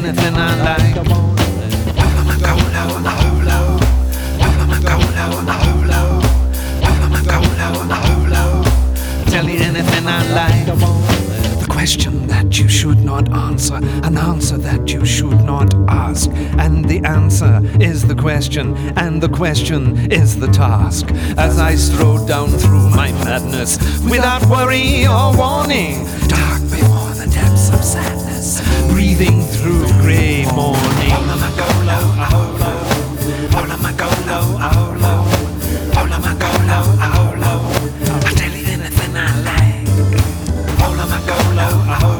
anything I like. Tell you anything I like. The question that you should not answer, an answer that you should not ask. And the answer is the question, and the question is the task. As I strode down through my madness, without worry or warning, dark